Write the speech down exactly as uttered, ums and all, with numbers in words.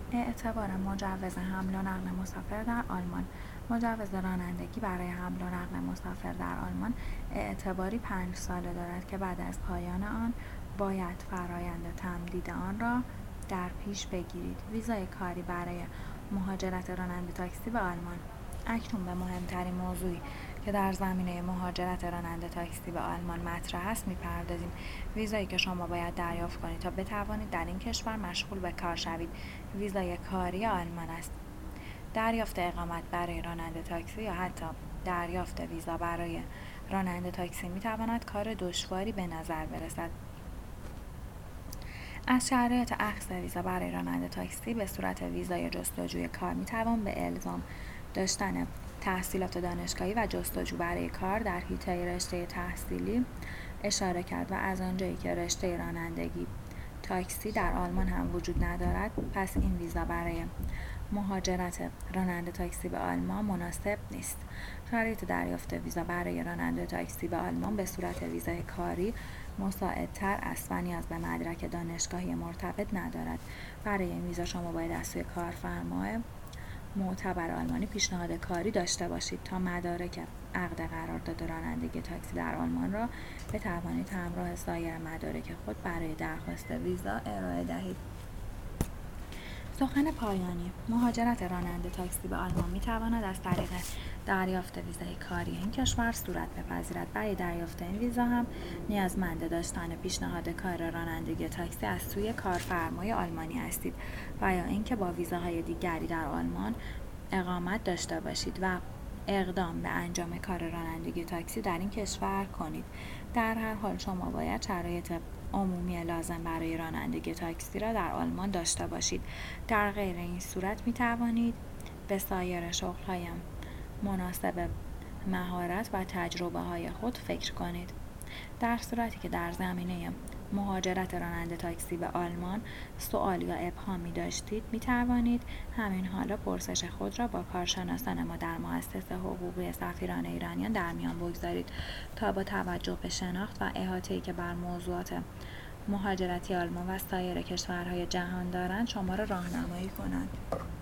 اعتبار مجوز حمل و نقل مسافر در آلمان. مجوز رانندگی برای حمل و نقل مسافر در آلمان اعتباری پنج ساله دارد که بعد از پایان آن باید فرایند تمدید آن را در پیش بگیرید. ویزای کاری برای مهاجرت راننده تاکسی به آلمان. اکنون به مهمترین موضوعی که در زمینه مهاجرت راننده تاکسی به آلمان مطرح است می‌پردازیم. ویزایی که شما باید دریافت کنید تا بتوانید در این کشور مشغول به کار شوید ویزای کاری آلمان است. دریافت اقامت برای راننده تاکسی یا حتی دریافت ویزا برای راننده تاکسی می‌تواند کار دشواری به نظر برسد. از شرایط اخذ ویزا برای راننده تاکسی به صورت ویزای جستجوی کار می‌توان به الزام داشتن تحصیلات دانشگاهی و جستجو برای کار در حیطه رشته تحصیلی اشاره کرد و از آنجایی که رشته رانندگی تاکسی در آلمان هم وجود ندارد، پس این ویزا برای مهاجرت راننده تاکسی به آلمان مناسب نیست. شرایط دریافت ویزا برای راننده تاکسی به آلمان به صورت ویزای کاری مساعدتر است و نیاز به مدرک دانشگاهی مرتبط ندارد. برای این ویزا شما باید از سوی کارفرمای معتبر آلمانی پیشنهاد کاری داشته باشید تا مدارک عقد قرارداد رانندگی تاکسی در آلمان را بتوانید همراه سایر مدارک خود برای درخواست ویزا ارائه دهید. سخن پایانی: مهاجرت راننده تاکسی به آلمان می‌تواند از طریق دریافت ویزای کاری این کشور صورت بپذیرد. برای دریافت این ویزا هم نیازمند داشتن پیشنهاد کار رانندگی تاکسی از سوی کارفرمای آلمانی هستید و یا اینکه با ویزاهای دیگری در آلمان اقامت داشته باشید و اقدام به انجام کار رانندگی تاکسی در این کشور کنید. در هر حال شما باید شرایط عمومی لازم برای رانندگی تاکسی را در آلمان داشته باشید. در غیر این صورت می توانید به سایر شغل‌های مناسب مهارت و تجربه های خود فکر کنید. در صورتی که در زمینه مهاجرت راننده تاکسی به آلمان سوال یا ابهامی داشتید، می توانید همین حالا پرسش خود را با کارشناسان ما در مؤسسه حقوقی سفیران ایرانیان در میان بگذارید تا با توجه به شناخت و احاطه‌ای که بر موضوعات مهاجرتی آلمان و سایر کشورهای جهان دارند شما را راهنمایی کنند.